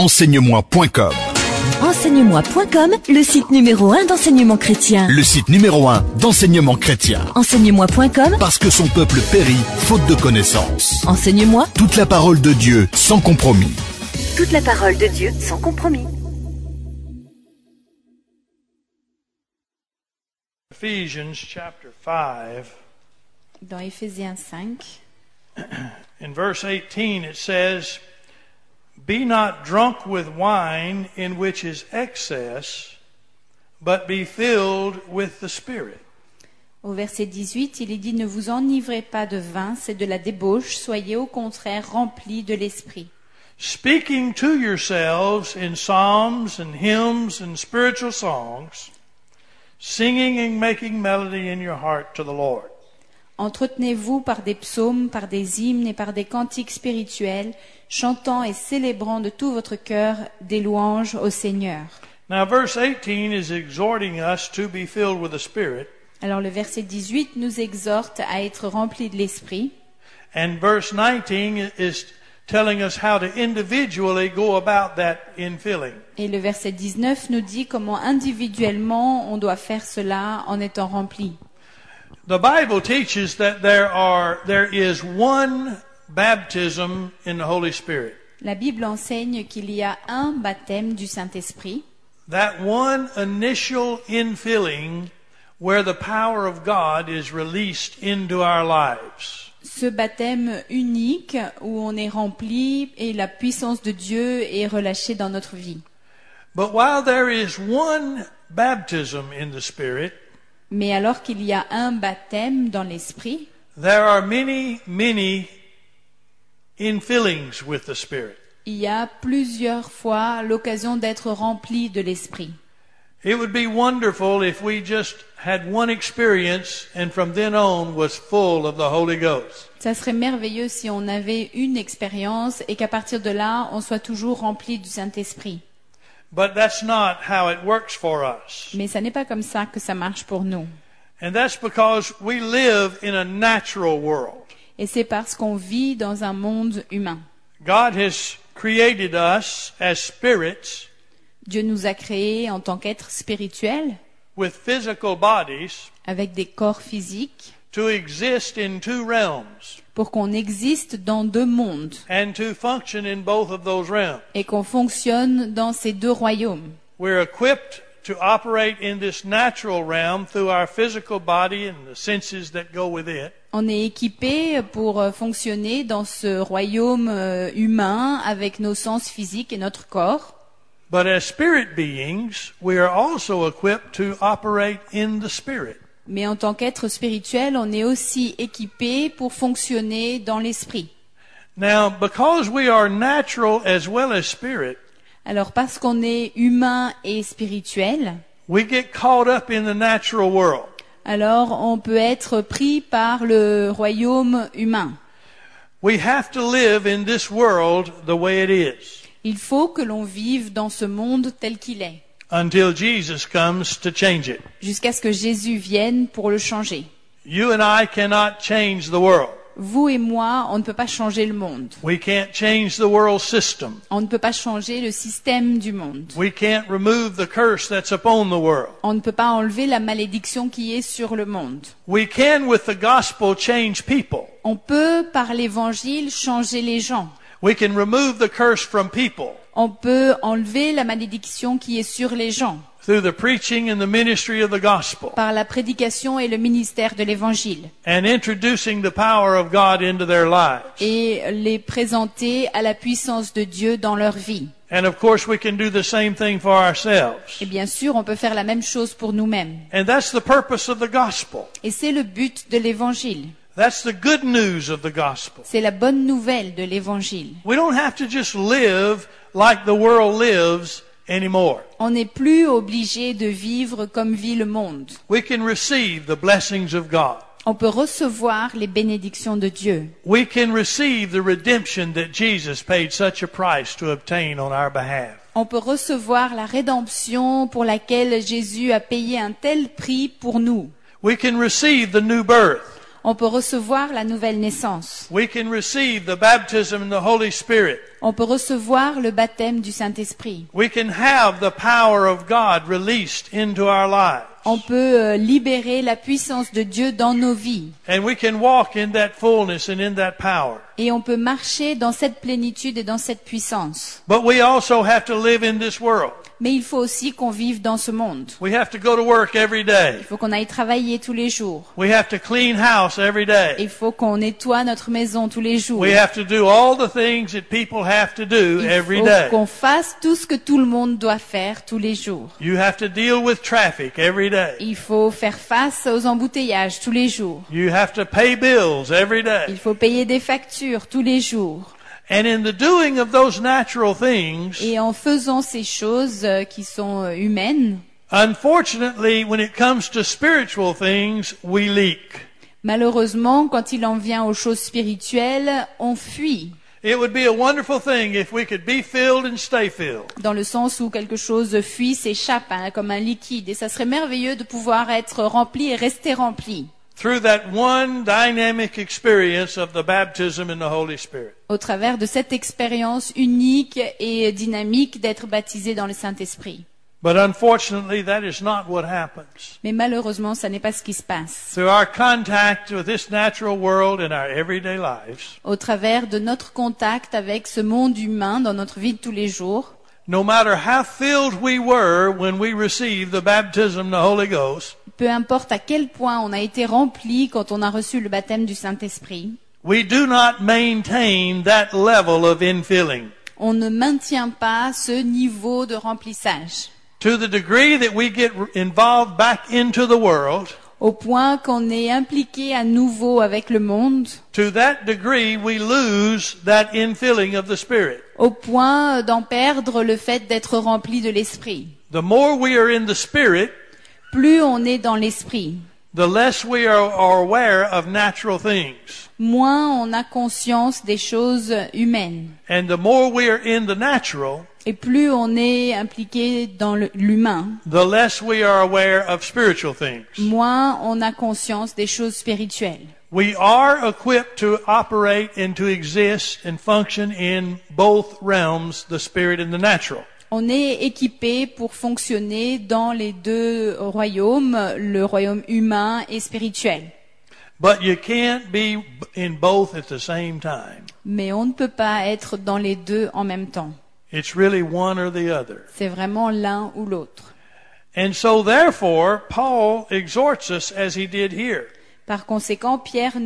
Enseigne-moi.com. Enseigne-moi.com, le site numéro 1 d'enseignement chrétien. Le site numéro 1 d'enseignement chrétien. Enseigne-moi.com, Parce que son peuple périt faute de connaissance. Enseigne-moi, Toute la parole de Dieu sans compromis. toute la parole de Dieu sans compromis. Ephesians chapter 5, Dans Éphésiens 5, in verse 18 it says, "Be not drunk with wine in which is excess, but be filled with the Spirit." au verset 18, il est dit « Ne vous enivrez pas de vin, c'est de la débauche, soyez au contraire remplis de l'Esprit. Speaking to yourselves in psalms and hymns and spiritual songs, singing and making melody in your heart to the Lord." Entretenez-vous par des psaumes, par des hymnes et par des cantiques spirituels, chantant et célébrant de tout votre cœur des louanges au Seigneur. » Now verse 18 is exhorting us to be filled with the Spirit, Alors le verset 18 nous exhorte à être remplis de l'Esprit. and verse 19 is telling us how to individually go about that infilling. Et le verset 19 nous dit comment individuellement on doit faire cela en étant rempli. The Bible teaches that there is one baptism in the Holy Spirit. La Bible enseigne qu'il y a un baptême du Saint-Esprit, That one initial infilling where the power of God is released into our lives. ce baptême unique où on est rempli et la puissance de Dieu est relâchée dans notre vie. But while there is one baptism in the Spirit, Mais alors qu'il y a un baptême dans l'Esprit, there are many infillings with the Spirit. il y a plusieurs fois l'occasion d'être rempli de l'Esprit. It would be wonderful if we just had one experience and from then on was full of the Holy Ghost. Ça serait merveilleux si on avait une expérience et qu'à partir de là, on soit toujours rempli du Saint-Esprit. But that's not how it works for us. Mais ça n'est pas comme ça que ça marche pour nous. And that's because we live in a natural world. Et c'est parce qu'on vit dans un monde humain. God has created us as spirits Dieu nous a créés en tant qu'êtres spirituels, with physical bodies avec des corps physiques, to exist in two realms pour qu'on existe dans deux mondes and to function in both of those realms. et qu'on fonctionne dans ces deux royaumes. We're equipped to operate in this natural realm through our physical body and the senses that go with it. On est équipé pour fonctionner dans ce royaume humain avec nos sens physiques et notre corps. But as spirit beings, we are also equipped to operate in the Spirit. Mais en tant qu'être spirituel, on est aussi équipé pour fonctionner dans l'esprit. Now, because we are natural as well as spirit, Alors parce qu'on est humain et spirituel, we get caught up in the natural world. alors on peut être pris par le royaume humain. We have to live in this world the way it is Il faut que l'on vive dans ce monde tel qu'il est, until Jesus comes to change it. jusqu'à ce que Jésus vienne pour le changer. You and I cannot change the world. Vous et moi, on ne peut pas changer le monde. We can't change the world system. On ne peut pas changer le système du monde. We can't remove the curse that's upon the world. On ne peut pas enlever la malédiction qui est sur le monde. We can, with the gospel, change people. On peut, par l'évangile, changer les gens. We can remove the curse from people On peut enlever la malédiction qui est sur les gens through the preaching and the ministry of the gospel par la prédication et le ministère de l'évangile and introducing the power of God into their lives. et les présenter à la puissance de Dieu dans leur vie. And of course we can do the same thing for ourselves. Et bien sûr, on peut faire la même chose pour nous-mêmes. And that's the purpose of the gospel. Et c'est le but de l'évangile. That's the good news of the gospel. C'est la bonne nouvelle de l'évangile. We don't have to just live like the world lives anymore. On n'est plus obligé de vivre comme vit le monde. We can receive the blessings of God. On peut recevoir les bénédictions de Dieu. We can receive the redemption that Jesus paid such a price to obtain on our behalf. On peut recevoir la rédemption pour laquelle Jésus a payé un tel prix pour nous. We can receive the new birth. On peut recevoir la nouvelle naissance. We can receive the baptism in the Holy Spirit. On peut recevoir le baptême du Saint-Esprit. We can have the power of God released into our lives. On peut libérer la puissance de Dieu dans nos vies. And we can walk in that fullness and in that power. Et on peut marcher dans cette plénitude et dans cette puissance. But we also have to live in this world. Mais il faut aussi qu'on vive dans ce monde. We have to go to work every day. Il faut qu'on aille travailler tous les jours. We have to clean house every day. Il faut qu'on nettoie notre maison tous les jours. We have to do all the things that people have to do every Il day. faut qu'on fasse tout ce que tout le monde doit faire tous les jours. You have to deal with traffic every day. Il faut faire face aux embouteillages tous les jours. You have to pay bills every day. Il faut payer des factures tous les jours. And in the doing of those natural things, Et en faisant ces choses qui sont humaines, unfortunately, when it comes to spiritual things, we leak. malheureusement, quand il en vient aux choses spirituelles, on fuit. It would be a wonderful thing if we could be filled and stay filled. Dans le sens où quelque chose fuit, s'échappe comme un liquide. Et ça serait merveilleux de pouvoir être rempli et rester rempli. Through that one dynamic experience of the baptism in the Holy Spirit. Au travers de cette expérience unique et dynamique d'être baptisé dans le Saint-Esprit. But unfortunately, that is not what happens. Mais malheureusement, ça n'est pas ce qui se passe. Through our contact with this natural world in our everyday lives, Au travers de notre contact avec ce monde humain dans notre vie de tous les jours, no matter how filled we were when we received the baptism of the Holy Ghost, peu importe à quel point on a été rempli quand on a reçu le baptême du Saint-Esprit, we do not maintain that level of infilling. on ne maintient pas ce niveau de remplissage. To the degree that we get involved back into the world, Au point qu'on est impliqué à nouveau avec le monde, to that degree we lose that infilling of the Spirit. au point d'en perdre le fait d'être rempli de l'Esprit. The more we are in the Spirit, Plus on est dans l'Esprit, the less we are aware of natural things. moins on a conscience des choses humaines. And the more we are in the natural, Et plus on est impliqué dans l'humain, the less we are aware of spiritual things. moins on a conscience des choses spirituelles. We are equipped to operate and to exist and function in both realms, the spirit and the natural. On est équipé pour fonctionner dans les deux royaumes, le royaume humain et spirituel. But you can't be in both at the same time. Mais on ne peut pas être dans les deux en même temps. It's really one or the other. C'est vraiment l'un ou l'autre. And so therefore, Paul exhorts us as he did here. Par conséquent,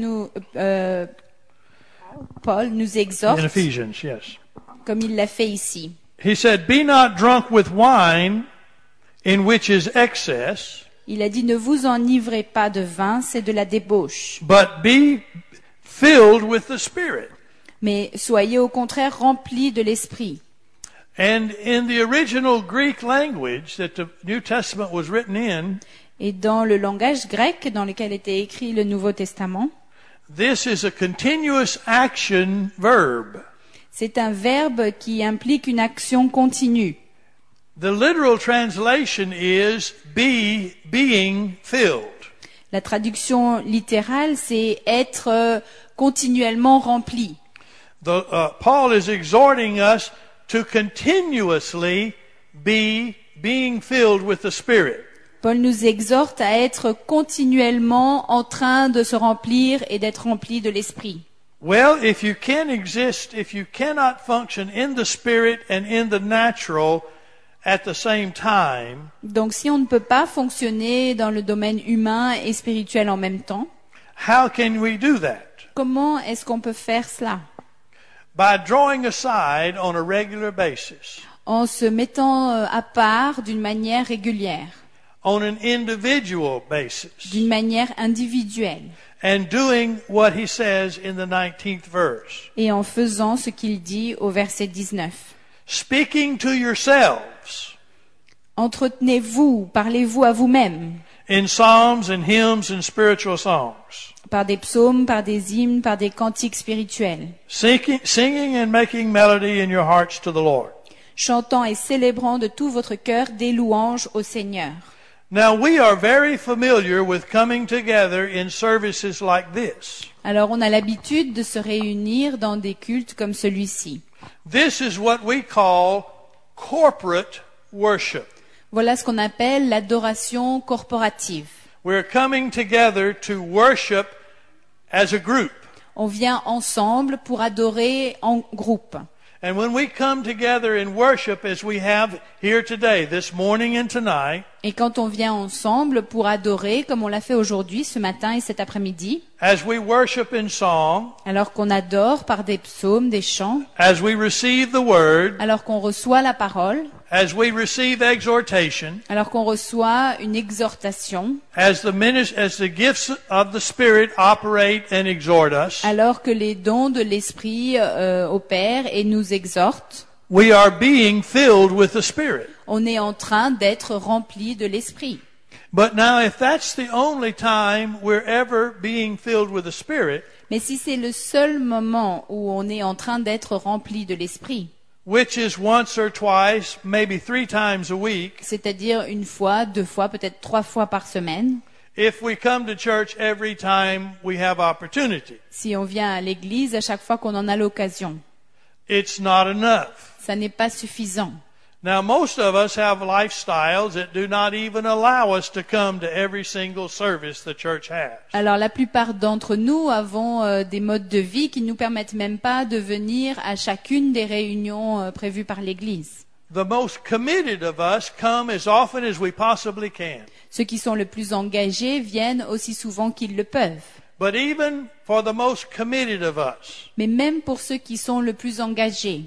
Paul nous In exhorte, Ephesians, yes. comme il l'a fait ici. He said, "Be not drunk with wine, in which is excess, Il a dit, ne vous enivrez pas de vin, c'est de la débauche. but be filled with the Spirit." Mais soyez au contraire remplis de l'esprit. And in the original Greek language that the New Testament was written in, Et dans le langage grec dans lequel était écrit le Nouveau Testament, this is a continuous action verb. c'est un verbe qui implique une action continue. The literal translation is being filled. La traduction littérale, c'est être continuellement rempli. Paul is exhorting us to continuously be being filled with the Spirit. Paul nous exhorte à être continuellement en train de se remplir et d'être rempli de l'esprit. Well, if you cannot function in the Spirit and in the natural at the same time, Donc si on ne peut pas fonctionner dans le domaine humain et spirituel en même temps, how can we do that? comment est-ce qu'on peut faire cela? By drawing aside on a regular basis, En se mettant à part d'une manière régulière, on an individual basis, d'une manière individuelle, and doing what he says in the 19th verse. et en faisant ce qu'il dit au verset 19. Speaking to yourselves Entretenez-vous, parlez-vous à vous-même, in psalms and hymns and spiritual songs, par des psaumes, par des hymnes, par des cantiques spirituels, singing and making melody in your hearts to the Lord. chantant et célébrant de tout votre cœur des louanges au Seigneur. Now we are very familiar with coming together in services like this. Alors on a l'habitude de se réunir dans des cultes comme celui-ci. This is what we call corporate worship. Voilà ce qu'on appelle l'adoration corporative. We're coming together to worship as a group. On vient ensemble pour adorer en groupe. And when we come together in worship as we have here today, this morning and tonight, Et quand on vient ensemble pour adorer, comme on l'a fait aujourd'hui, ce matin et cet après-midi, as we worship in song, alors qu'on adore par des psaumes, des chants, as we receive the word, alors qu'on reçoit la parole, as we receive exhortation, alors qu'on reçoit une exhortation, as the gifts of the Spirit operate and exhort us, alors que les dons de l'Esprit opèrent et nous exhortent, we are being filled with the Spirit. on est en train d'être rempli de l'Esprit. But now if that's the only time we're ever being filled with the Spirit, Mais si c'est le seul moment où on est en train d'être rempli de l'Esprit, which is once or twice, maybe 3 times a week, c'est-à-dire une fois, 2 fois, peut-être 3 fois par semaine, if we come to church every time we have opportunity, si on vient à l'église à chaque fois qu'on en a l'occasion, it's not enough. ça n'est pas suffisant. Now, most of us have lifestyles that do not even allow us to come to every single service the church has. Alors la plupart d'entre nous avons des modes de vie qui ne nous permettent même pas de venir à chacune des réunions prévues par l'église. The most committed of us come as often as we possibly can. Ceux qui sont le plus engagés viennent aussi souvent qu'ils le peuvent. But even for the most committed of us, Mais même pour ceux qui sont le plus engagés,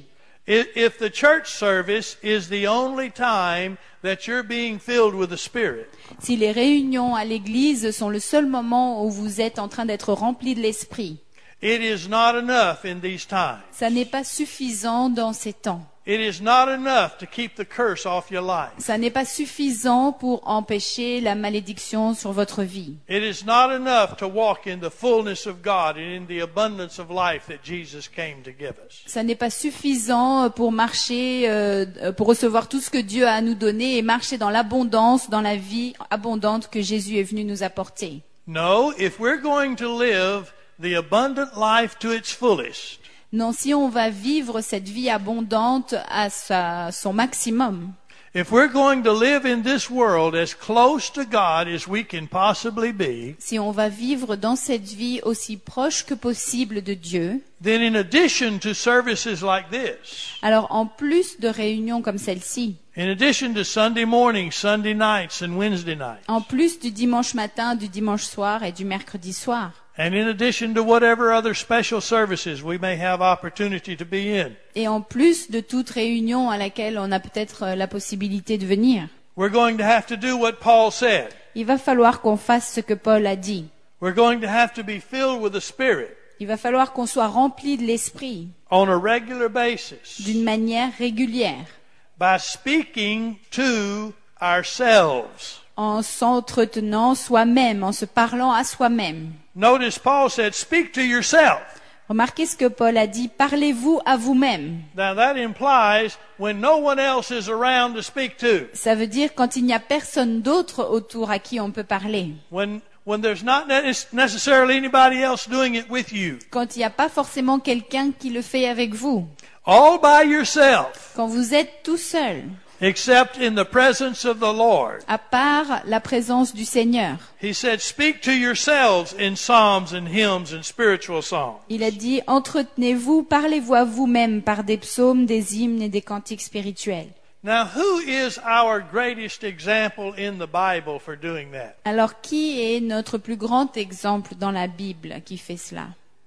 if the church service is the only time that you're being filled with the Spirit, si les réunions à l'église sont le seul moment où vous êtes en train d'être rempli de l'esprit, it is not enough in these times. ça n'est pas suffisant dans ces temps. It is not enough to keep the curse off your life. Ça n'est pas suffisant pour empêcher la malédiction sur votre vie. It is not enough to walk in the fullness of God and in the abundance of life that Jesus came to give us. Ça n'est pas suffisant pour marcher, pour recevoir tout ce que Dieu a à nous donner et marcher dans l'abondance, dans la vie abondante que Jésus est venu nous apporter. No, if we're going to live the abundant life to its fullest, Non, si on va vivre cette vie abondante à son maximum, if we're going to live in this world as close to God as we can possibly be, si on va vivre dans cette vie aussi proche que possible de Dieu, then in addition to services like this, alors en plus de réunions comme celle-ci, in addition to Sunday morning, Sunday nights, and Wednesday nights, en plus du dimanche matin, du dimanche soir et du mercredi soir, and in addition to whatever other special services we may have opportunity to be in, et en plus de toute réunion à laquelle on a peut-être la possibilité de venir, we're going to have to do what Paul said. il va falloir qu'on fasse ce que Paul a dit. We're going to have to be filled with the Spirit Il va falloir qu'on soit rempli de l'esprit on a regular basis d'une manière régulière, by speaking to ourselves. en s'entretenant soi-même, en se parlant à soi-même. Notice Paul said, speak to yourself. Remarquez ce que Paul a dit, parlez-vous à vous-même. Now that implies when no one else is around to speak to. Ça veut dire quand il n'y a personne d'autre autour à qui on peut parler. When there's not necessarily anybody else doing it with you. Quand il n'y a pas forcément quelqu'un qui le fait avec vous. All by yourself. Quand vous êtes tout seul. Except in the presence of the Lord. À part la présence du Seigneur. He said, speak to yourselves in psalms and hymns and spiritual songs. Il a dit, entretenez-vous, parlez-vous à vous-même par des psaumes, des hymnes et des cantiques spirituels. Now, who is our greatest example in the Bible for doing that? Alors, qui est notre plus grand exemple dans la Bible qui fait cela?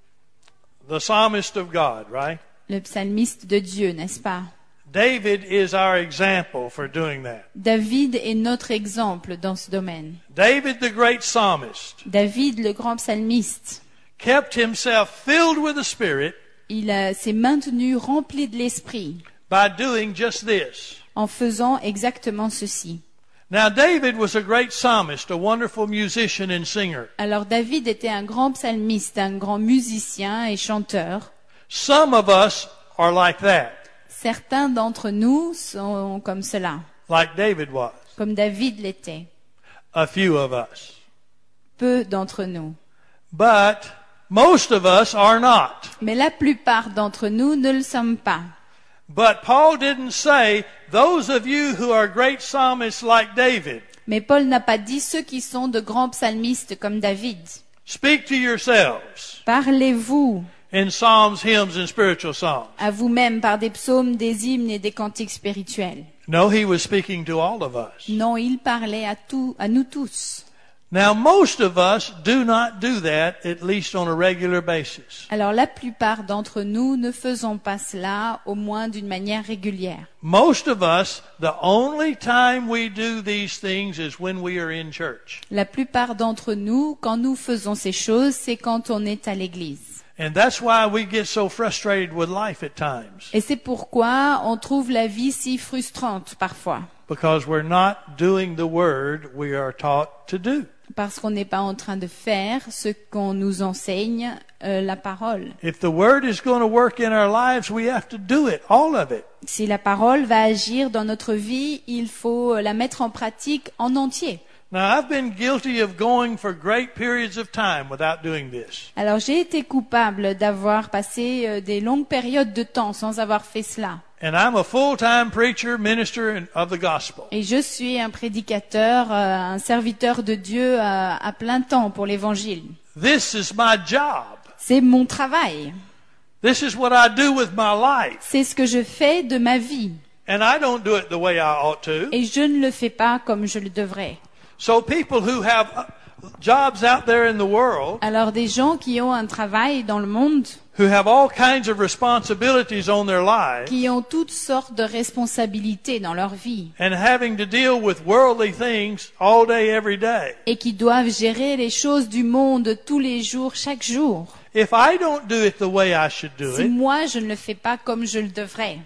The psalmist of God, right? Le psalmiste de Dieu, n'est-ce pas? David is our example for doing that. David est notre exemple dans ce domaine. David, the great psalmist, David, le grand psalmiste, kept himself filled with the Spirit il s'est maintenu rempli de l'esprit by doing just this. en faisant exactement ceci. Now, David was a great psalmist, a wonderful musician and singer. Alors David était un grand psalmiste, un grand musicien et chanteur. Some of us are like that, Certains d'entre nous sont comme cela, like David was. comme David l'était. a few of us. Peu d'entre nous. But most of us are not. Mais la plupart d'entre nous ne le sommes pas. But Paul didn't say, those of you who are great psalmists like David, Mais Paul n'a pas dit ceux qui sont de grands psalmistes comme David. speak to yourselves Parlez-vous in psalms, hymns, and spiritual songs. à vous-même par des psaumes, des hymnes et des cantiques spirituels. No, he was speaking to all of us. Non, il parlait à nous tous. Now, most of us do not do that, at least on a regular basis. Alors la plupart d'entre nous ne faisons pas cela, au moins d'une manière régulière. Most of us, the only time we do these things is when we are in church. La plupart d'entre nous, quand nous faisons ces choses, c'est quand on est à l'église. And that's why we get so frustrated with life at times. Et c'est pourquoi on trouve la vie si frustrante parfois. Because we're not doing the word we are taught to do. Parce qu'on n'est pas en train de faire ce qu'on nous enseigne, la parole. If the word is going to work in our lives, we have to do it, all of it. Si la parole va agir dans notre vie, il faut la mettre en pratique en entier. Now, I've been guilty of going for great periods of time without doing this. Alors j'ai été coupable d'avoir passé des longues périodes de temps sans avoir fait cela. And I'm a full-time preacher, minister of the gospel. Et je suis un prédicateur, un serviteur de Dieu à plein temps pour l'évangile. This is my job. C'est mon travail. This is what I do with my life. C'est ce que je fais de ma vie. And I don't do it the way I ought to. Et je ne le fais pas comme je le devrais. So people who have jobs out there in the world, Alors des gens qui ont un travail dans le monde, who have all kinds of responsibilities on their lives, qui ont toutes sortes de responsabilités dans leur vie and having to deal with worldly things all day, every day. et qui doivent gérer les choses du monde tous les jours, chaque jour. If I don't do it the way I should do Si it, moi je ne le fais pas comme je le devrais,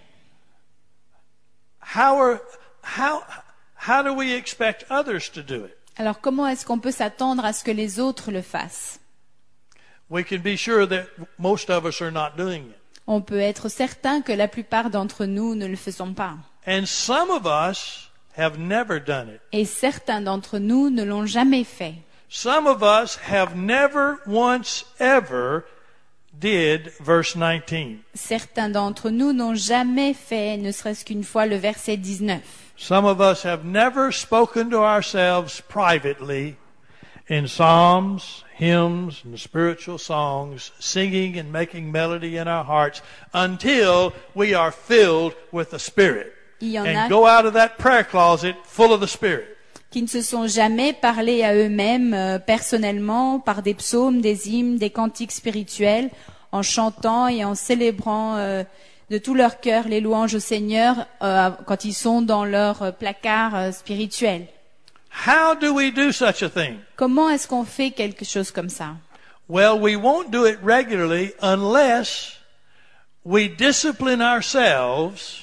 how do we expect others to do it? alors comment est-ce qu'on peut s'attendre à ce que les autres le fassent? We can be sure that most of us are not doing it. On peut être certain que la plupart d'entre nous ne le faisons pas. And some of us have never done it. Et certains d'entre nous ne l'ont jamais fait. Some of us have never once ever did verse 19. Certains d'entre nous n'ont jamais fait, ne serait-ce qu'une fois, le verset 19. Some of us have never spoken to ourselves privately in psalms, hymns, and spiritual songs, singing and making melody in our hearts until we are filled with the Spirit. Il y en And a go out of that prayer closet full of the Spirit. qui ne se sont jamais parlé à eux-mêmes personnellement par des psaumes, des hymnes, des cantiques spirituels, en chantant et en célébrant de tout leur cœur les louanges au Seigneur quand ils sont dans leur placard spirituel. How do we do such a thing? Comment est-ce qu'on fait quelque chose comme ça? Well, we won't do it regularly unless we discipline ourselves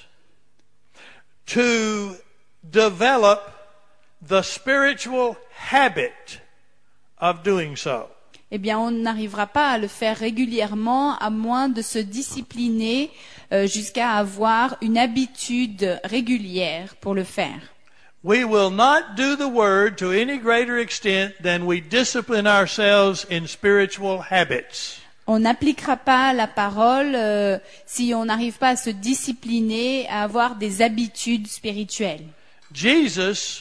to develop the spiritual habit of doing so. Eh bien, on n'arrivera pas à le faire régulièrement à moins de se discipliner jusqu'à avoir une habitude régulière pour le faire. We will not do the word to any greater extent than we discipline ourselves in spiritual habits. On n'appliquera pas la parole si on n'arrive pas à se discipliner, à avoir des habitudes spirituelles. Jesus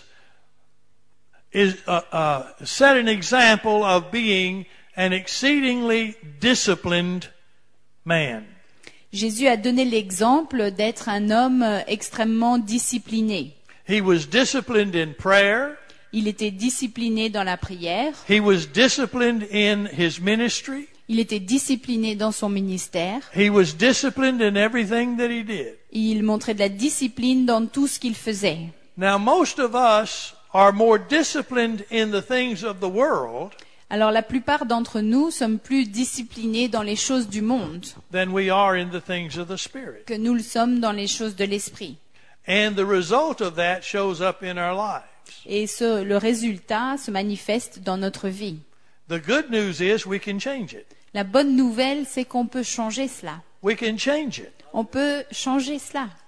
set an example of being an exceedingly disciplined man. Jésus a donné l'exemple d'être un homme extrêmement discipliné. He was disciplined in prayer. Il était discipliné dans la prière. He was disciplined in his ministry. Il était discipliné dans son ministère. He was disciplined in everything that he did. Il montrait de la discipline dans tout ce qu'il faisait. Now, most of us are more disciplined in the things of the world Alors la plupart d'entre nous sommes plus disciplinés dans les choses du monde than we are in the things of the Spirit. que nous le sommes dans les choses de l'esprit. And the result of that shows up in our lives. Et le résultat se manifeste dans notre vie. The good news is we can change it. La bonne nouvelle, c'est qu'on peut changer cela. We can change it. On peut changer cela.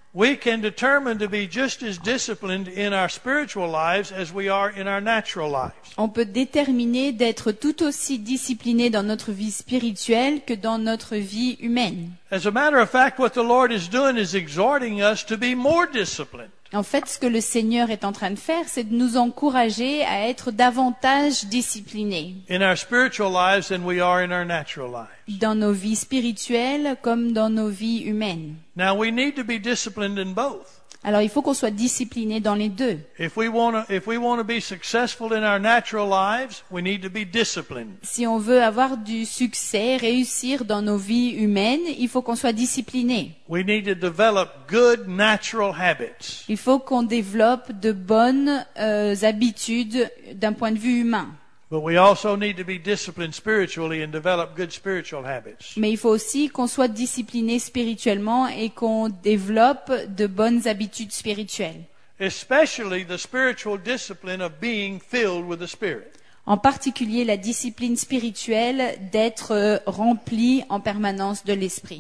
we can determine to be just as disciplined in our spiritual lives as we are in our natural lives. On peut déterminer d'être tout aussi discipliné dans notre vie spirituelle que dans notre vie humaine. As a matter of fact, what the Lord is doing is exhorting us to be more disciplined. En fait, ce que le Seigneur est en train de faire, c'est de nous encourager à être davantage disciplinés In our spiritual lives than we are in our natural lives. dans nos vies spirituelles comme dans nos vies humaines. Now we need to be disciplined in both. Alors, il faut qu'on soit discipliné dans les deux. If we want to be successful in our natural lives, we need to be disciplined. Si on veut avoir du succès, réussir dans nos vies humaines, il faut qu'on soit discipliné. We need to develop good natural habits. Il faut qu'on développe de bonnes habitudes d'un point de vue humain. But we also need to be disciplined spiritually and develop good spiritual habits. Mais il faut aussi qu'on soit discipliné spirituellement et qu'on développe de bonnes habitudes spirituelles. Especially the spiritual discipline of being filled with the Spirit. En particulier la discipline spirituelle d'être rempli en permanence de l'esprit.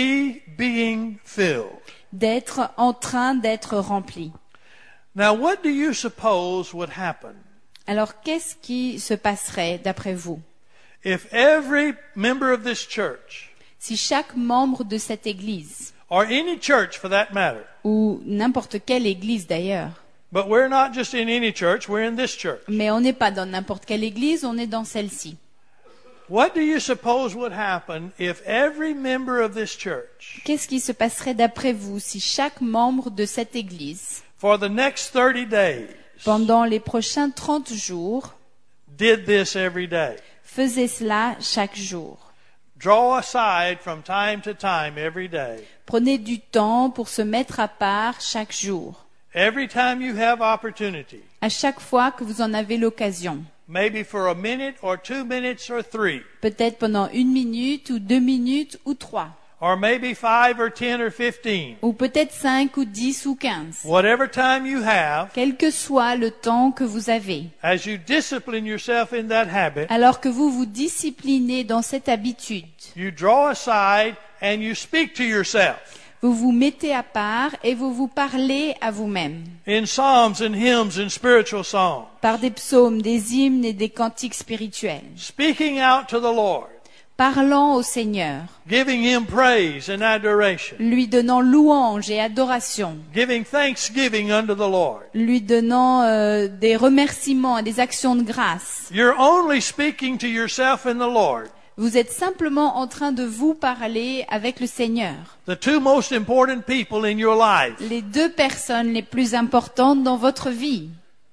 Being filled. D'être en train d'être rempli. Now what do you suppose would happen Alors, qu'est-ce qui se passerait d'après vous if every member of this church, si chaque membre de cette église, or any church for that matter, ou n'importe quelle église d'ailleurs, but we're not just in any church, we're in this church. mais on n'est pas dans n'importe quelle église, on est dans celle-ci. What do you suppose would happen if every member of this church, Qu'est-ce qui se passerait d'après vous si chaque membre de cette église, for the next 30 days, pendant les prochains 30 jours, did this every day? faisait cela chaque jour? Draw aside from time to time every day. Prenez du temps pour se mettre à part chaque jour. Every time you have opportunity, À chaque fois que vous en avez l'occasion. maybe for a minute or 2 minutes or 3, Peut-être pendant 1 minute ou 2 minutes ou 3. or maybe 5 or 10 or 15. Ou peut-être 5 ou 10 ou 15. Whatever time you have, Quel que soit le temps que vous avez. as you discipline yourself in that habit, Alors que vous vous disciplinez dans cette habitude, you draw aside and you speak to yourself. vous vous mettez à part et vous vous parlez à vous-même. In psalms and hymns and spiritual songs, Par des psaumes, des hymnes et des cantiques spirituels. speaking out to the Lord, Parlant au Seigneur. giving Him praise and adoration, Lui donnant louange et adoration. giving thanksgiving unto the Lord. Lui donnant des remerciements et des actions de grâce. You're only speaking to yourself and the Lord. Vous êtes simplement en train de vous parler avec le Seigneur. The two most important people in your life. Les deux personnes les plus importantes dans votre vie.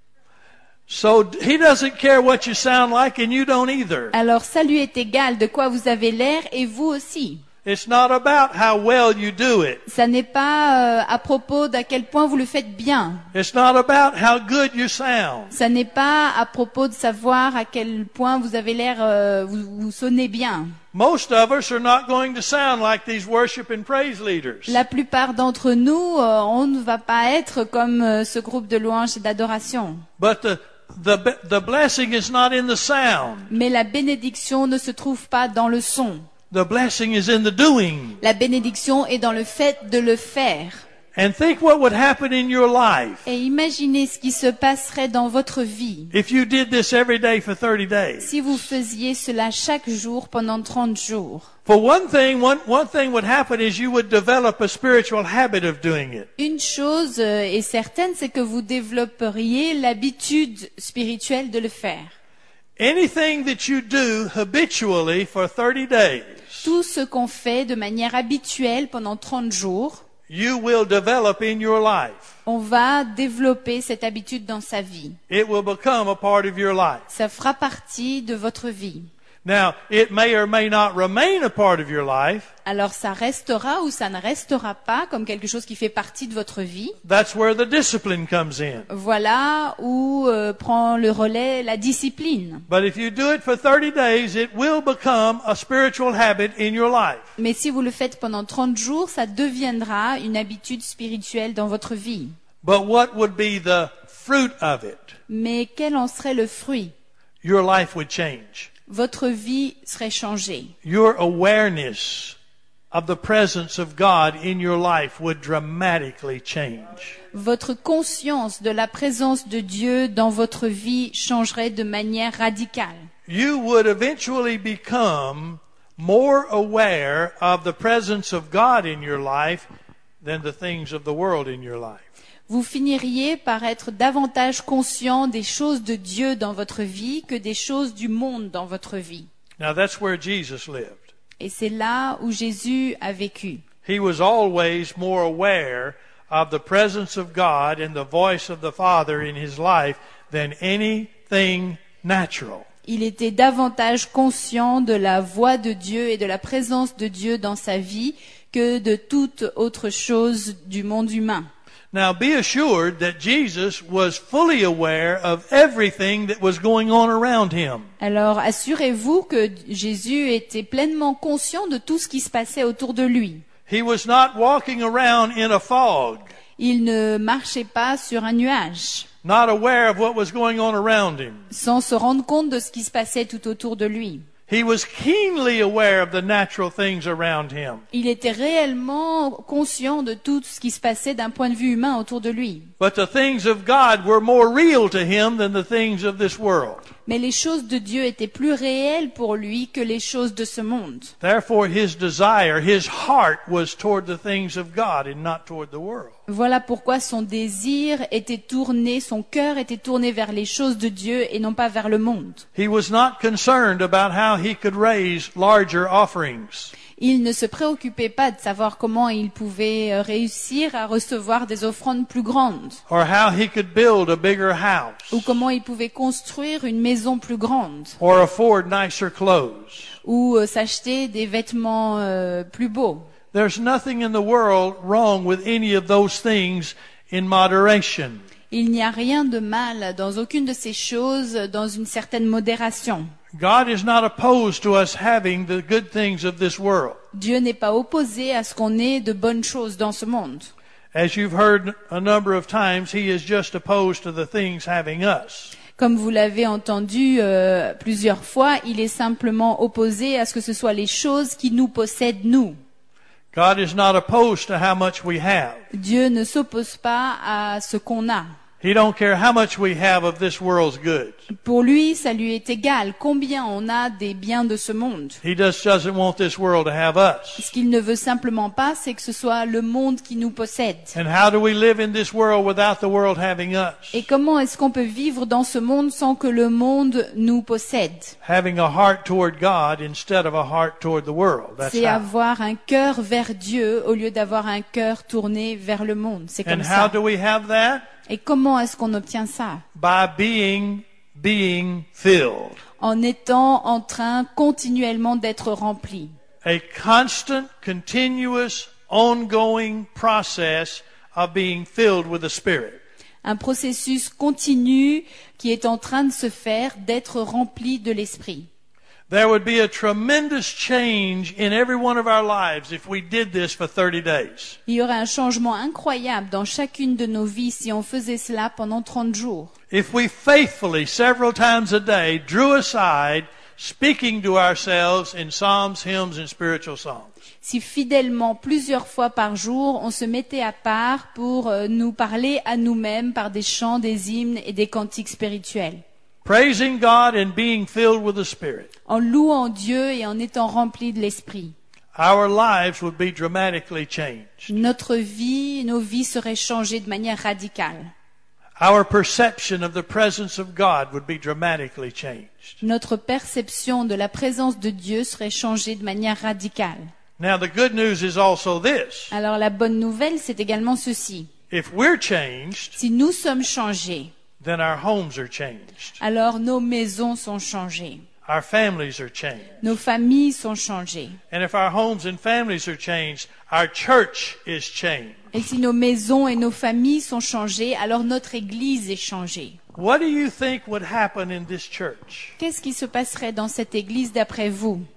So He doesn't care what you sound like and you don't either. Alors ça lui est égal de quoi vous avez l'air et vous aussi. It's not about how well you do it. Ça n'est pas à propos d'à quel point vous le faites bien. It's not about how good you sound. Ça n'est pas à propos de savoir à quel point vous avez l'air, vous sonnez bien. Most of us are not going to sound like these worship and praise leaders. La plupart d'entre nous, on ne va pas être comme ce groupe de louanges et d'adoration. But the blessing is not in the sound. Mais la bénédiction ne se trouve pas dans le son. The blessing is in the doing. La bénédiction est dans le fait de le faire. And think what would happen in your life Et imaginez ce qui se passerait dans votre vie if you did this every day for 30 days. si vous faisiez cela chaque jour pendant 30 jours. For one thing would happen is you would develop a spiritual habit of doing it. Une chose est certaine, c'est que vous développeriez l'habitude spirituelle de le faire. Anything that you do habitually for 30 days, Tout ce qu'on fait de manière habituelle pendant 30 jours, you will develop in your life. on va développer cette habitude dans sa vie. It will become a part of your life. Ça fera partie de votre vie. Now, it may or may not remain a part of your life. Alors ça restera ou ça ne restera pas comme quelque chose qui fait partie de votre vie. That's where the discipline comes in. Voilà où prend le relais la discipline. But if you do it for 30 days, it will become a spiritual habit in your life. Mais si vous le faites pendant 30 jours, ça deviendra une habitude spirituelle dans votre vie. But what would be the fruit of it? Mais quel en serait le fruit? Your life would change. Votre vie serait changée. Your awareness of the presence of God in your life would dramatically change. Votre conscience de la présence de Dieu dans votre vie changerait de manière radicale. You would eventually become more aware of the presence of God in your life than the things of the world in your life. Vous finiriez par être davantage conscient des choses de Dieu dans votre vie que des choses du monde dans votre vie. Now that's where Jesus lived. Et c'est là où Jésus a vécu. He was always more aware of the presence of God and the voice of the Father in his life than anything natural. Il était davantage conscient de la voix de Dieu et de la présence de Dieu dans sa vie que de toute autre chose du monde humain. Now be assured that Jesus was fully aware of everything that was going on around him. Alors assurez-vous que Jésus était pleinement conscient de tout ce qui se passait autour de lui. He was not walking around in a fog, Il ne marchait pas sur un nuage, not aware of what was going on around him. sans se rendre compte de ce qui se passait tout autour de lui. He was keenly aware of the natural things around him. Il était réellement conscient de tout ce qui se passait d'un point de vue humain autour de lui. But the things of God were more real to him than the things of this world. Mais les choses de Dieu étaient plus réelles pour lui que les choses de ce monde. Therefore, his desire, his heart was toward the things of God and not toward the world. Voilà pourquoi son désir était tourné, son cœur était tourné vers les choses de Dieu et non pas vers le monde. He was not concerned about how he could raise larger offerings. Il ne se préoccupait pas de savoir comment il pouvait réussir à recevoir des offrandes plus grandes Or how he could build a bigger house, ou comment il pouvait construire une maison plus grande or afford nicer clothes. ou s'acheter des vêtements plus beaux. There's nothing in the world wrong with any of those things in moderation. Il n'y a rien de mal dans aucune de ces choses dans une certaine modération. God is not opposed to us having the good things of this world. Dieu n'est pas opposé à ce qu'on ait de bonnes choses dans ce monde. As you've heard a number of times, he is just opposed to the things having us. Comme vous l'avez entendu plusieurs fois, il est simplement opposé à ce que ce soit les choses qui nous possèdent nous. God is not opposed to how much we have. Dieu ne s'oppose pas à ce qu'on a. He don't care how much we have of this world's goods. Pour lui, ça lui est égal combien on a des biens de ce monde. He just doesn't want this world to have us. Ce qu'il ne veut simplement pas, c'est que ce soit le monde qui nous possède. And how do we live in this world without the world having us? Et comment est-ce qu'on peut vivre dans ce monde sans que le monde nous possède? Having a heart toward God instead of a heart toward the world. That's C'est how. avoir un cœur vers Dieu au lieu d'avoir un cœur tourné vers le monde. C'est comme And how ça. do we have that? Et comment est-ce qu'on obtient ça? By being filled. En étant en train continuellement d'être rempli. A constant, continuous, ongoing process of being filled with the Spirit. Un processus continu qui est en train de se faire, d'être rempli de l'Esprit. There would be a tremendous change in every one of our lives if we did this for 30 days. Il y aurait un changement incroyable dans chacune de nos vies si on faisait cela pendant 30 jours. If we faithfully, several times a day, drew aside, speaking to ourselves in psalms, hymns, and spiritual songs. Si fidèlement, plusieurs fois par jour, on se mettait à part pour nous parler à nous-mêmes par des chants, des hymnes et des cantiques spirituels. Praising God and being filled with the Spirit. En louant Dieu et en étant rempli de l'Esprit. Our lives would be dramatically changed. Notre vie, nos vies seraient changées de manière radicale. Our perception of the presence of God would be dramatically changed. Notre perception de la présence de Dieu serait changée de manière radicale. Now the good news is also this. Alors la bonne nouvelle, c'est également ceci. If we're changed, Si nous sommes changés, then our homes are changed. alors nos maisons sont changées. Our families are changed. Nos familles sont changées. And if our homes and families are changed, our church is changed. Et si nos maisons et nos familles sont changées, alors notre Église est changée. What do you think would happen in this church? Qu'est-ce qui se passerait dans cette Église d'après vous?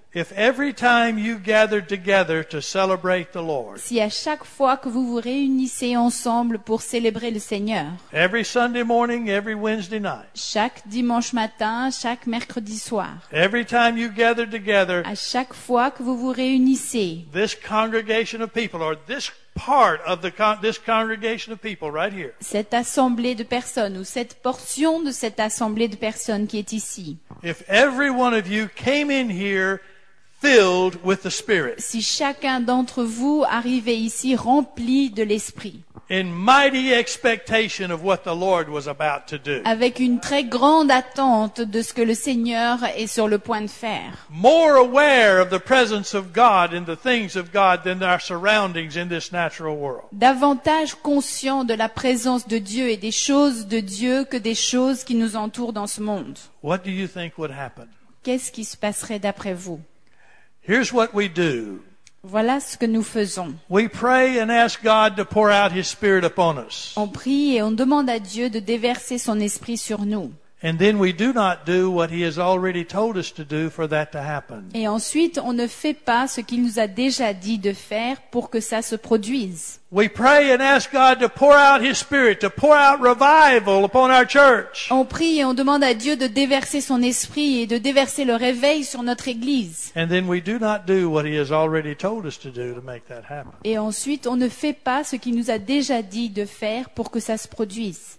if every time you gathered together to celebrate the Lord, Si à chaque fois que vous vous réunissez ensemble pour célébrer le Seigneur, every Sunday morning, every Wednesday night, chaque dimanche matin, chaque mercredi soir, every time you gathered together, à chaque fois que vous vous réunissez, this congregation of people, or this part of this congregation of people right here, cette assemblée de personnes ou cette portion de cette assemblée de personnes qui est ici, if every one of you came in here filled with the Spirit, si chacun d'entre vous arrivait ici rempli de l'Esprit, in mighty expectation of what the Lord was about to do, avec une très grande attente de ce que le Seigneur est sur le point de faire, more aware of the presence of God and the things of God than our surroundings in this natural world. davantage conscient de la présence de Dieu et des choses de Dieu que des choses qui nous entourent dans ce monde. What do you think would happen? Qu'est-ce qui se passerait d'après vous? Here's what we do. Voilà ce que nous faisons. We pray and ask God to pour out His Spirit upon us. On prie et on demande à Dieu de déverser son esprit sur nous. And then we do not do what He has already told us to do for that to happen. Et ensuite, on ne fait pas ce qu'il nous a déjà dit de faire pour que ça se produise. We pray and ask God to pour out His Spirit, to pour out revival upon our church. On prie et on demande à Dieu de déverser son esprit et de déverser le réveil sur notre Église. And then we do not do what He has already told us to do to make that happen. Et ensuite, on ne fait pas ce qu'il nous a déjà dit de faire pour que ça se produise.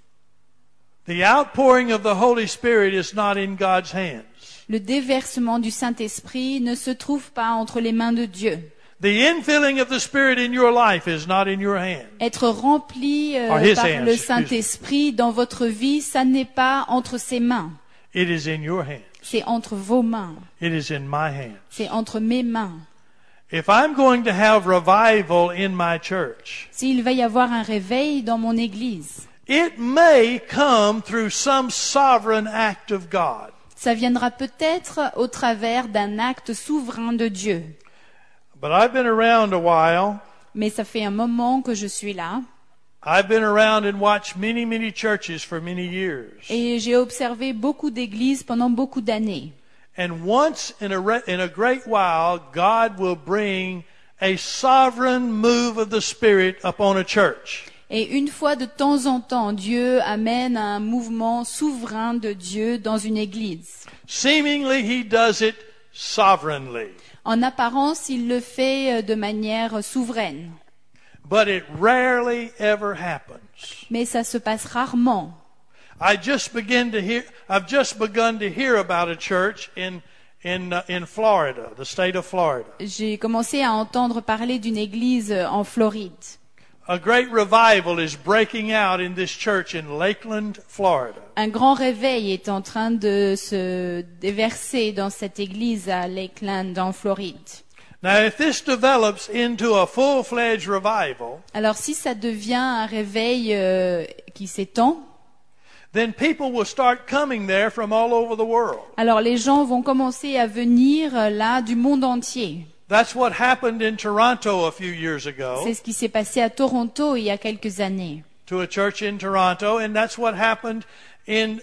The outpouring of the Holy Spirit is not in God's hands. Le déversement du Saint-Esprit ne se trouve pas entre les mains de Dieu. The infilling of the Spirit in your life is not in your hands. Être rempli Or his par hands, le excuse me. Saint-Esprit dans votre vie, ça n'est pas entre ses mains. It is in your hands. C'est entre vos mains. It is in my hands. C'est entre mes mains. If I'm going to have revival in my church, S'il va y avoir un réveil dans mon Église, it may come through some sovereign act of God. ça viendra peut-être au travers d'un acte souverain de Dieu. But I've been around a while. Mais ça fait un moment que je suis là I've been around and watched many, many churches for many years. et j'ai observé beaucoup d'églises pendant beaucoup d'années. And once in a great while, God will bring a sovereign move of the Spirit upon a church. Et une fois de temps en temps, Dieu amène un mouvement souverain de Dieu dans une église. Seemingly, He does it sovereignly. En apparence, il le fait de manière souveraine. But it rarely ever happens. Mais ça se passe rarement. I've just begun to hear about a church in Florida, the state of Florida. J'ai commencé à entendre parler d'une église en Floride. A great revival is breaking out in this church in Lakeland, Florida. Un grand réveil est en train de se déverser dans cette église à Lakeland, en Floride. Now, if this develops into a full-fledged revival, Alors si ça devient un réveil qui s'étend, then people will start coming there from all over the world. alors les gens vont commencer à venir là du monde entier. That's what happened in Toronto a few years ago C'est ce qui s'est passé à Toronto il y a quelques années. to a church in Toronto, and that's what happened in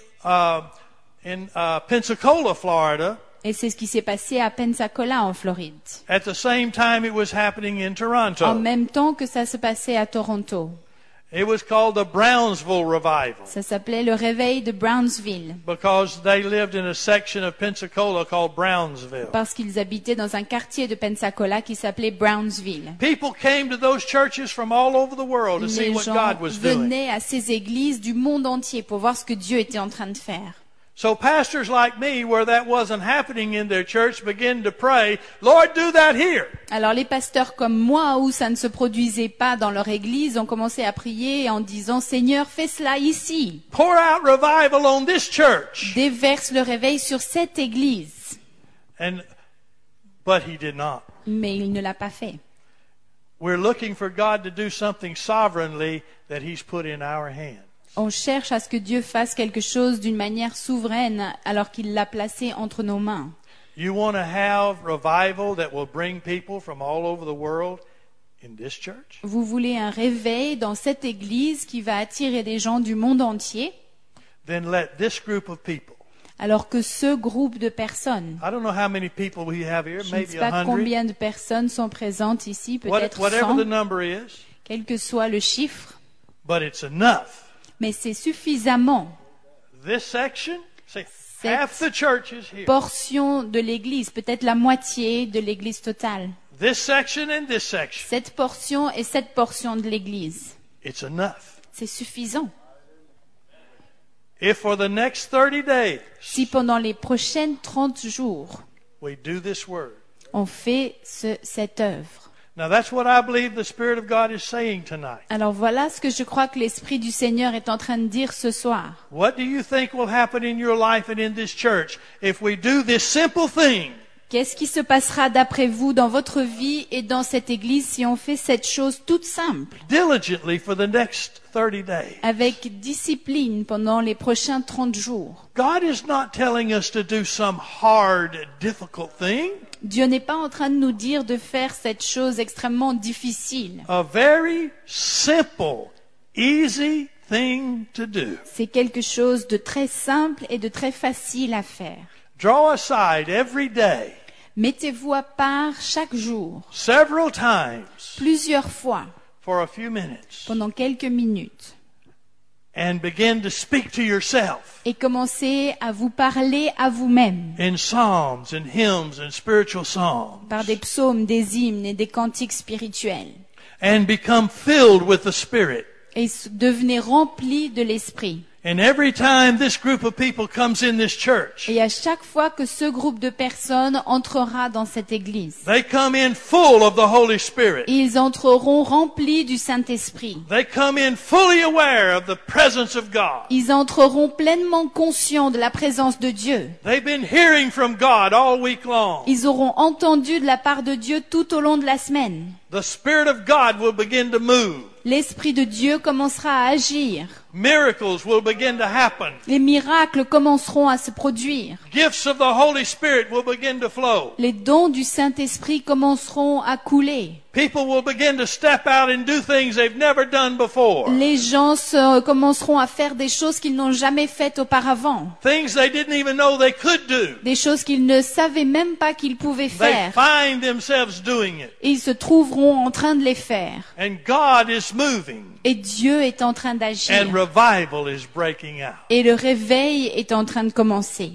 Pensacola, Florida. Et c'est ce qui s'est passé à Pensacola, en Floride. At the same time it was happening in En Toronto. même temps que ça se passait à Toronto. It was called the Brownsville Revival Ça s'appelait le réveil de Brownsville, because they lived in a section of Pensacola called Brownsville. parce qu'ils habitaient dans un quartier de Pensacola qui s'appelait Brownsville. People came to those churches from all over the world to see Les what gens God was doing. venaient à ces églises du monde entier pour voir ce que Dieu était en train de faire. So pastors like me, where that wasn't happening in their church, begin to pray, Lord, do that here. Alors les pasteurs comme moi, où ça ne se produisait pas dans leur église, ont commencé à prier en disant « Seigneur, fais cela ici. Pour out revival on this church. Déverse le réveil sur cette église. But He did not. » Mais il ne l'a pas fait. We're looking for God to do something sovereignly that He's put in our hands. On cherche à ce que Dieu fasse quelque chose d'une manière souveraine alors qu'il l'a placé entre nos mains. You want to have revival that will bring people from all over the world in this church? Vous voulez un réveil dans cette église qui va attirer des gens du monde entier? Then let this group of people Alors que ce groupe de personnes, I don't know how many people we have here, je ne maybe sais pas 100. combien de personnes sont présentes ici, peut-être Whatever 100, the number is, quel que soit le chiffre, but it's enough. mais c'est suffisamment. This section, say Cette half the church is here. portion de l'Église, peut-être la moitié de l'Église totale. This section and this section, Cette portion et cette portion de l'Église, it's enough. c'est suffisant. If for the next 30 days Si pendant les prochaines 30 jours, we do this word. on fait cette œuvre. Now that's what I believe the Spirit of God is saying tonight. Alors voilà ce que je crois que l'Esprit du Seigneur est en train de dire ce soir. What do you think will happen in your life and in this church if we do this simple thing? Qu'est-ce qui se passera d'après vous dans votre vie et dans cette Église si on fait cette chose toute simple, Diligently for the next 30 days. avec discipline pendant les prochains 30 jours? God is not telling us to do some hard, difficult thing. Dieu n'est pas en train de nous dire de faire cette chose extrêmement difficile. A very simple, easy thing to do. C'est quelque chose de très simple et de très facile à faire. Draw aside every day, Mettez-vous à part chaque jour, several times, plusieurs fois, for a few minutes, pendant quelques minutes, and begin to speak to yourself et commencez à vous parler à vous-même in psalms and hymns and spiritual songs, par des psaumes, des hymnes et des cantiques spirituels. and become filled with the Spirit. Et devenez remplis de l'Esprit. And every time this group of people comes in this church, Et à chaque fois que ce groupe de personnes entrera dans cette église, they come in full of the Holy Spirit. ils entreront remplis du Saint-Esprit. They come in fully aware of the presence of God. Ils entreront pleinement conscients de la présence de Dieu. They've been hearing from God all week long. Ils auront entendu de la part de Dieu tout au long de la semaine. The Spirit of God will begin to move. L'Esprit de Dieu commencera à agir. Miracles will begin to happen. Les miracles commenceront à se produire. Gifts of the Holy Spirit will begin to flow. Les dons du Saint-Esprit commenceront à couler. People will begin to step out and do things they've never done before. Les gens commenceront à faire des choses qu'ils n'ont jamais faites auparavant. Things they didn't even know they could do. Des choses qu'ils ne savaient même pas qu'ils pouvaient They faire. find themselves doing it. Et ils se trouveront en train de les faire. And God is moving. Et Dieu est en train And d'agir. revival is breaking out. Et le réveil est en train de commencer.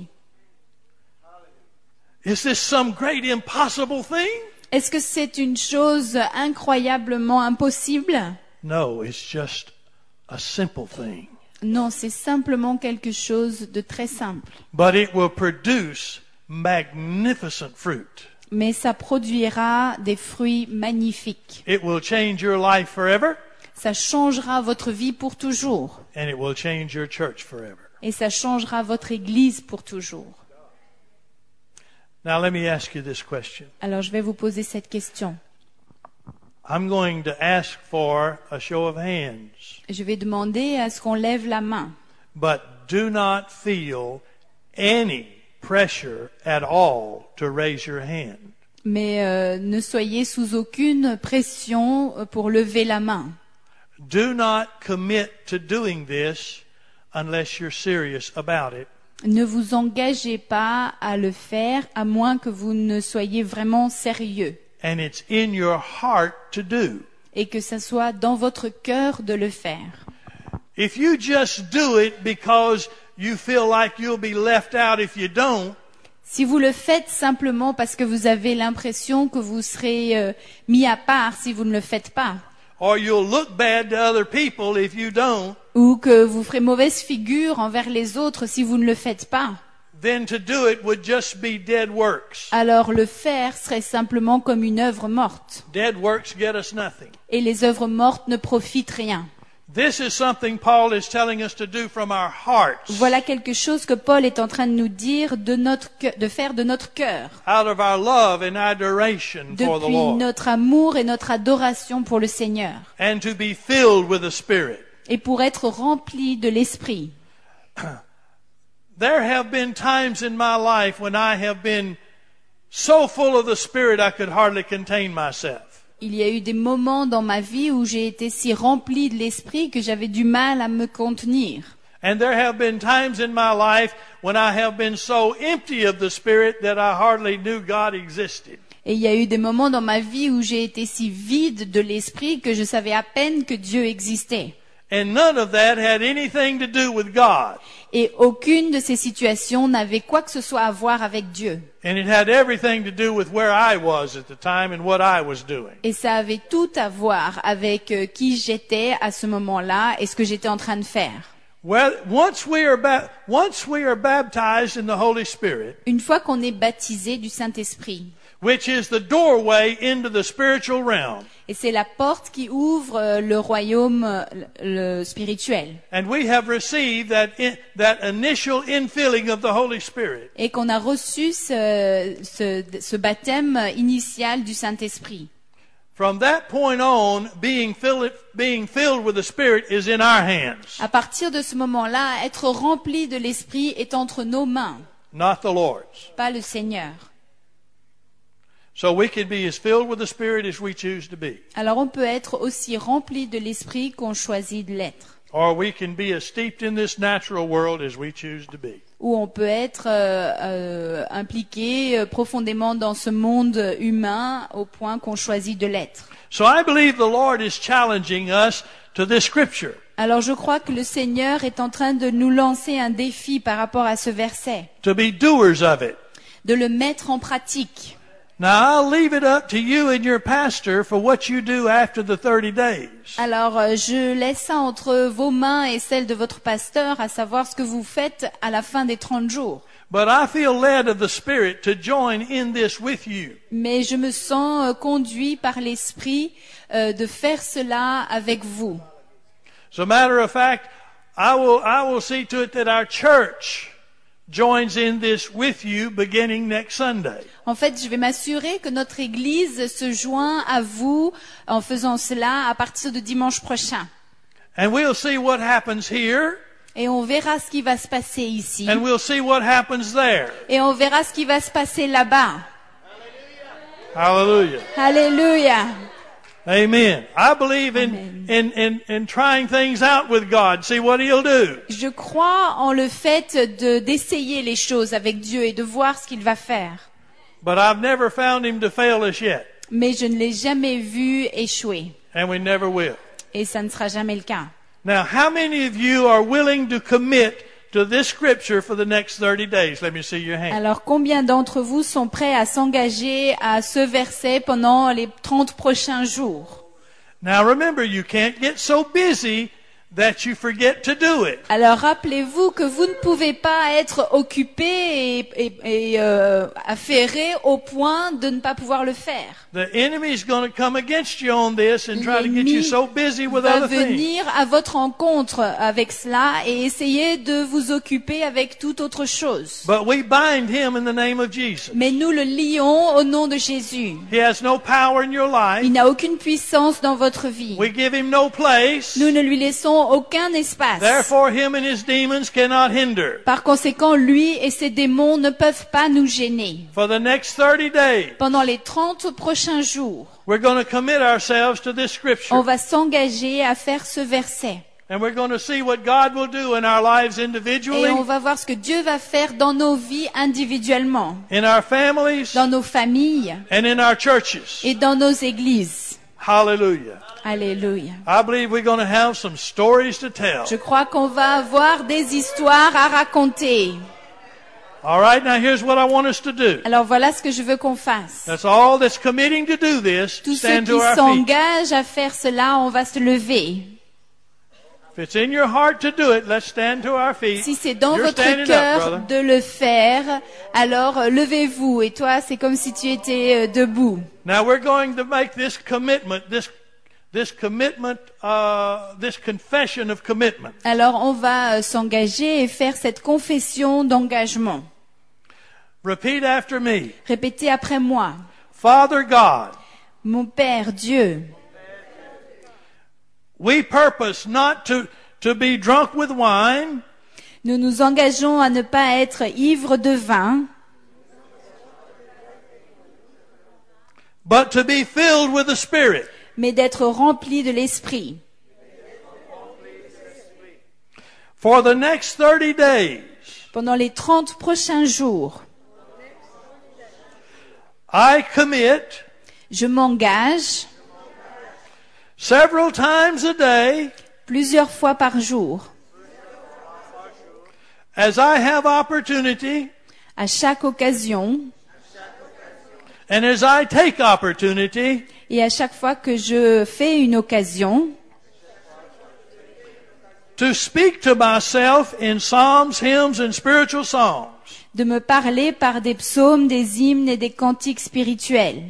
Is this some great impossible thing? Est-ce que c'est une chose incroyablement impossible? No, it's just a simple thing. Non, c'est simplement quelque chose de très simple. But it will produce magnificent fruit. Mais ça produira des fruits magnifiques. It will change your life forever, Ça changera votre vie pour toujours. and it will change your church forever. Et ça changera votre église pour toujours. Now let me ask you this question. Alors je vais vous poser cette question. I'm going to ask for a show of hands, Je vais demander à ce qu'on lève la main. but do not feel any pressure at all to raise your hand. Mais ne soyez sous aucune pression pour lever la main. Do not commit to doing this unless you're serious about it. Ne vous engagez pas à le faire à moins que vous ne soyez vraiment sérieux And it's in your heart to do. et que ça soit dans votre cœur de le faire. If you just do it because you feel like you'll be left out if you don't, Si vous le faites simplement parce que vous avez l'impression que vous serez mis à part si vous ne le faites pas, or you'll look bad to other people if you don't, ou que vous ferez mauvaise figure envers les autres si vous ne le faites pas, then to do it would just be dead works. alors le faire serait simplement comme une œuvre morte. Dead works get us nothing. Et les œuvres mortes ne profitent rien. This is something Paul is telling us to do from our hearts, Voilà quelque chose que Paul est en train de nous dire de faire de notre cœur, out of our love and adoration for the depuis Lord, notre amour et notre adoration pour le Seigneur, and to be filled with the Spirit. et pour être rempli de l'Esprit. There have been times in my life when I have been so full of the Spirit I could hardly contain myself. Il y a eu des moments dans ma vie où j'ai été si rempli de l'Esprit que j'avais du mal à me contenir. And there have been times in my life when I have been so empty of the Spirit that I hardly knew God existed. Et il y a eu des moments dans ma vie où j'ai été si vide de l'esprit que je savais à peine que Dieu existait. And none of that had anything to do with God. Et aucune de ces situations n'avait quoi que ce soit à voir avec Dieu. And it had everything to do with where I was at the time and what I was doing. Et ça avait tout à voir avec qui j'étais à ce moment-là et ce que j'étais en train de faire. Well, once we are baptized in the Holy Spirit, Une fois qu'on est baptisé du Saint-Esprit, which is the doorway into the spiritual realm, et c'est la porte qui ouvre le royaume le spirituel, and we have received that initial infilling of the Holy Spirit, et qu'on a reçu ce baptême initial du Saint-Esprit. from that point on, being filled with the Spirit is in our hands, À partir de ce moment-là, être rempli de l'Esprit est entre nos mains, not the Lord's. pas le Seigneur. So we can be as filled with the Spirit as we choose to be. Alors on peut être aussi rempli de l'Esprit qu'on choisit de l'être. Or we can be as steeped in this natural world as we choose to be. Ou on peut être impliqué profondément dans ce monde humain au point qu'on choisit de l'être. So I believe the Lord is challenging us to this scripture. Alors je crois que le Seigneur est en train de nous lancer un défi par rapport à ce verset, To be doers of it. de le mettre en pratique. Now I'll leave it up to you and your pastor for what you do after the 30 days. Alors je laisse ça entre vos mains et celles de votre pasteur, à savoir ce que vous faites à la fin des 30 jours. But I feel led of the Spirit to join in this with you. Mais je me sens conduit par l'Esprit de faire cela avec vous. As a matter of fact, I will see to it that our church joins in this with you beginning next Sunday. En fait, je vais m'assurer que notre Église se joint à vous en faisant cela à partir de dimanche prochain. And we'll see what happens here, Et on verra ce qui va se passer ici. and we'll see what happens there. Et on verra ce qui va se passer là-bas. Hallelujah. Alléluia. Amen. I believe in trying things out with God, see what He'll do. Je crois en le fait d'essayer les choses avec Dieu et de voir ce qu'il va faire. But I've never found Him to fail us yet, Mais je ne l'ai jamais vu échouer. and we never will. Et ça ne sera jamais le cas. Now, how many of you are willing to commit to this scripture for the next 30 days? Let me see your hand. Alors, combien d'entre vous sont prêts à s'engager à ce verset pendant les 30 prochains jours? Now, remember, you can't get so busy that you forget to do it. Alors, rappelez-vous que vous ne pouvez pas être occupé et affairé au point de ne pas pouvoir le faire. The enemy's going to come against you on this and try to get you L'ennemi so busy with va other things. venir à votre rencontre avec cela et essayer de vous occuper avec toute autre chose. But we bind him in the name of Jesus. Mais nous le lions au nom de Jésus. He has no power in your life. Il n'a aucune puissance dans votre vie. We give him no place. Nous ne lui laissons aucun espace. Therefore, him and his demons cannot hinder. Par conséquent, lui et ses démons ne peuvent pas nous gêner. For the next 30 days, Pendant les 30 prochains jours, we're going to commit ourselves to this on scripture. va s'engager à faire ce verset. And we're going to see what God will do in our lives Et individually, on va voir ce que Dieu va faire dans nos vies individuellement, in our families, dans nos familles and in our churches. et dans nos églises. Hallelujah. Alléluia. I believe we're going to have some stories to tell. Je crois qu'on va avoir des histoires à raconter. All right, now here's what I want us to do. Alors voilà ce que je veux qu'on fasse. That's all that's committing to do this. Tous ceux Stand qui to our feet. s'engagent à faire cela, on va se lever. If it's in your heart to do it, let's stand to our feet. Si c'est dans You're votre standing up, cœur brother. de le faire, alors levez-vous. Et toi, c'est comme si tu étais debout. Now we're going to make this commitment, this confession of commitment. Alors on va s'engager et faire cette confession d'engagement. Repeat after me. Répétez après moi. Father God, Mon Père Dieu, we purpose not to be drunk with wine, nous nous engageons à ne pas être ivres de vin, but to be filled with the Spirit. mais d'être remplis de l'Esprit. For the next 30 days, pendant les 30 prochains jours, I commit je m'engage several times a day plusieurs fois par jour, as I have opportunity à chaque occasion and as I take opportunity et à chaque fois que je fais une occasion, to speak to myself in psalms, hymns, and spiritual songs, de me parler par des psaumes, des hymnes et des cantiques spirituels,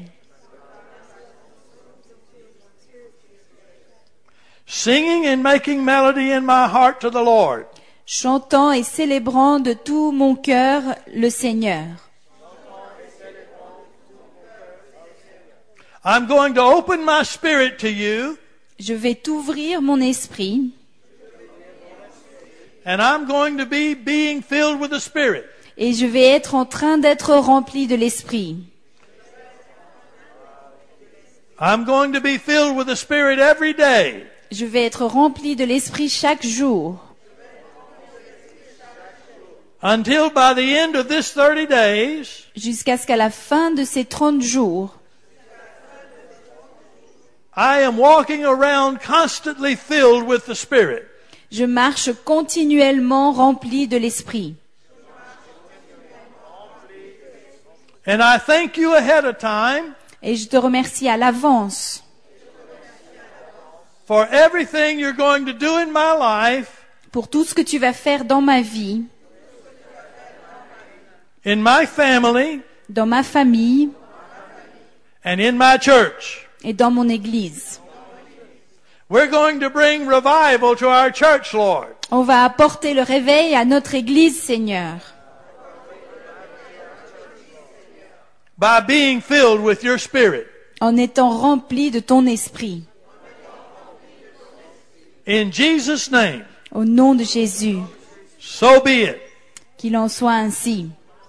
singing and making melody in my heart to the Lord. chantant et célébrant de tout mon cœur le Seigneur. I'm going to open my spirit to you, Je vais t'ouvrir mon esprit and I'm going to be being filled with the Spirit. et je vais être en train d'être rempli de l'esprit. I'm going to be filled with the Spirit every day. Je vais être rempli de l'esprit chaque jour, Until by the end of this 30 days, jusqu'à ce qu'à la fin de ces 30 jours, I am walking around constantly filled with the Spirit. je marche continuellement rempli de l'esprit. And I thank you ahead of time Et je te remercie à l'avance for everything you're going to do in my life, pour tout ce que tu vas faire dans ma vie, in my family, dans ma famille and in my church. et dans mon église. We're going to bring revival to our church, Lord. On va apporter le réveil à notre église, Seigneur, By being filled with your Spirit. en étant rempli de ton esprit. In Jesus' name, Au nom de Jésus, so be it. qu'il en soit ainsi.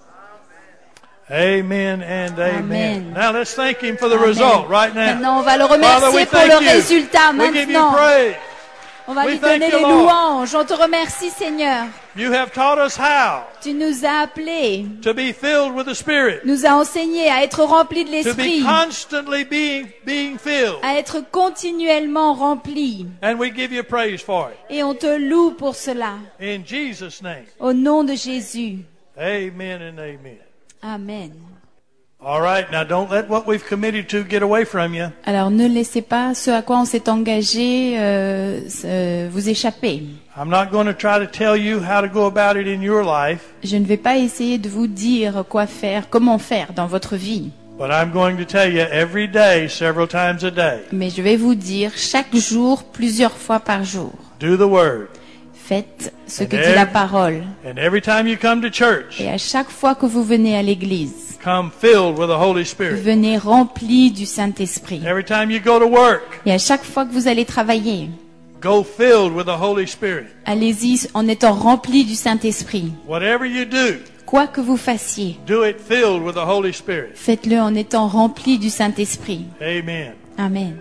Amen and amen. Amen. Now let's thank Him for the Amen. result right now. Maintenant, on va le Father, remercier we pour thank le you. résultat We give you maintenant. praise. On va We lui thank donner you, les Lord. louanges. On te remercie, Seigneur. You have taught us how Tu nous as appelés, to be filled with the Spirit, nous as enseigné à être remplis de to be l'esprit, constantly being filled. à être continuellement remplis. And we give you praise for it. Et on te loue pour cela. In Jesus' name, Au nom de Jésus. amen and amen. Amen. All right, now don't let what we've committed to get away from you. Alors ne laissez pas ce à quoi on s'est engagé vous échapper. I'm not going to try to tell you how to go about it in your life, Je ne vais pas essayer de vous dire quoi faire, comment faire dans votre vie. but I'm going to tell you every day, several times a day, Mais je vais vous dire chaque jour, plusieurs fois par jour. do the Word. Faites ce que dit la parole. And every time you come to church, Et à chaque fois que vous venez à l'église, come filled with the Holy Spirit. venez rempli du Saint-Esprit. Every time you go to work, Et à chaque fois que vous allez travailler, go filled with the Holy Spirit. allez-y en étant rempli du Saint-Esprit. Whatever you do, Quoi que vous fassiez, do it filled with the Holy Spirit. faites-le en étant rempli du Saint-Esprit. Amen. Amen.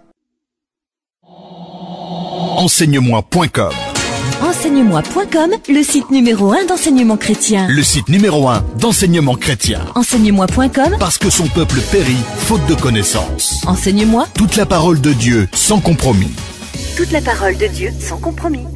Enseigne-moi.com. Enseigne-moi.com, le site numéro 1 d'enseignement chrétien. Le site numéro 1 d'enseignement chrétien. Enseigne-moi.com, Parce que son peuple périt, faute de connaissances. enseigne-moi Toute la parole de Dieu, sans compromis. toute la parole de Dieu sans compromis.